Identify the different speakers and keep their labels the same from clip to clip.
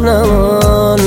Speaker 1: جانم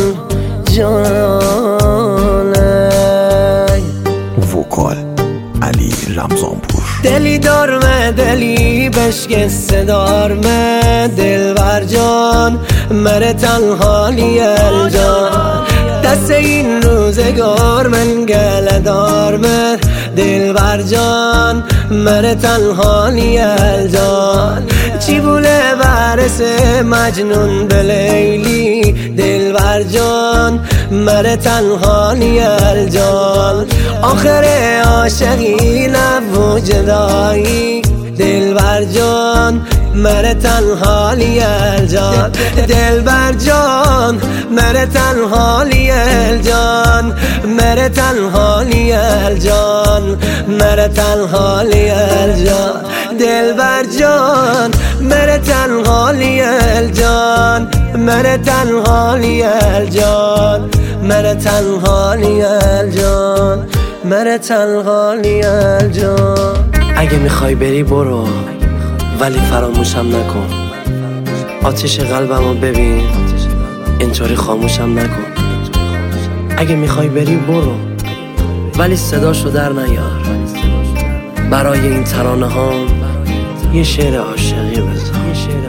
Speaker 1: جانم.
Speaker 2: وکال علی رمضانپور.
Speaker 1: دلی دارمه دلی بشکسته دارمه دلبر جان مره تنهالی الجان. دست این روزگار من گله دارمه دلبر جان مره تنهالی الجان. چی بوله برس مجنون به لیلی دلبر جان مره تنهالی الجان. آخر عاشقی نبو جدایی دلبر جان مره تنهالی الجان. دلبر جان مره تنهالی الجان مره تنهالی الجان مره تنهالی الجان. دلبر جان مره تنهالی الجان مره تنهالی الجان مره تنهالی الجان مره تنهالی الجان. اگه میخوای بری برو ولی فراموشم نکن. آتش قلبمو ببین اینطوری خاموشم نکن. اگه میخوای بری برو ولی صداشو در نیار. برای این ترانه ها یه شعر عاشقی بزن.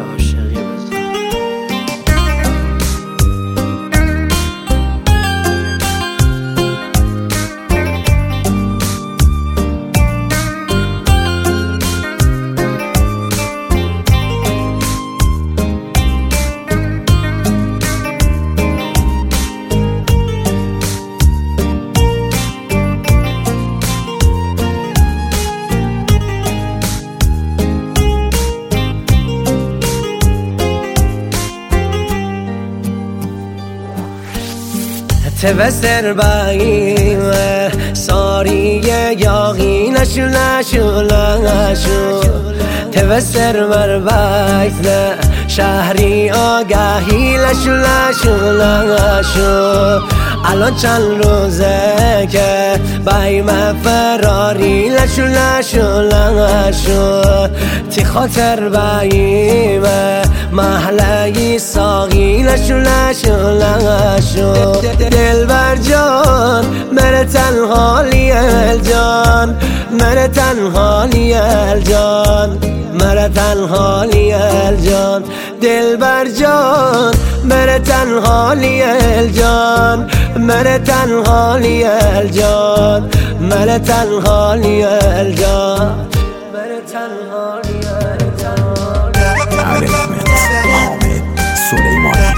Speaker 1: تبستر بایم ساریه یاغی نشو نشو نشو. تبستر مربایت شهری آگاهی نشو نشو نشو. الان چند روزه که بایم فراری نشو نشو نشو. تی خاطر بایم محلهی ساقی نشو نشو نشو. دلبر جان مره تنهالی الجان مره تنهالی الجان مره تنهالی الجان. دلبر جان مره تنهالی الجان مره تنهالی الجان مره تنهالی الجان مره تنهالی الجان.
Speaker 2: ارحمت حامد سلیمانی.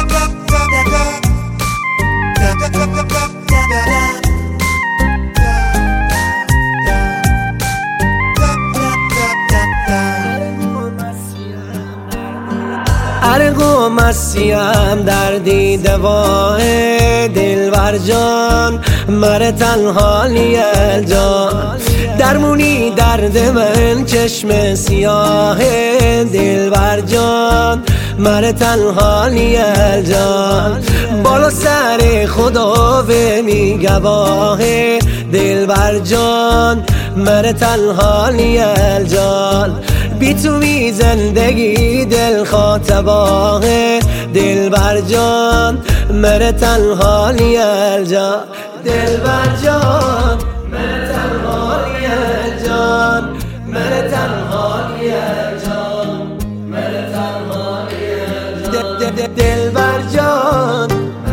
Speaker 1: ارگو مسیم در دیده واه دلبر جان مره تنهالی الجان. درمونی درد من چشم سیاه دلبر جان مره تنهالی الجان. بالا سر خدا به میگواه دلبر جان مره تنهالی الجان. بی تو بی زندگی دل خاطباه دلبر جان مره تنهالی الجان. دلبر جان مره تنهالی الجان مره تنهالی الجان مره تنهالی الجان. دلبر جان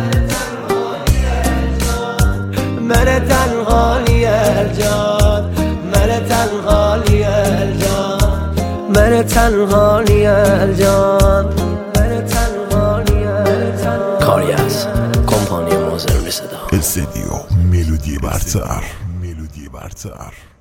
Speaker 1: مره تنهالی الجان مره تنهالی الجان مره تنهالی الجان مره تنهالی الجان.
Speaker 2: کاری از کمپانی موزر صدا
Speaker 3: استدیو ملودی برتر.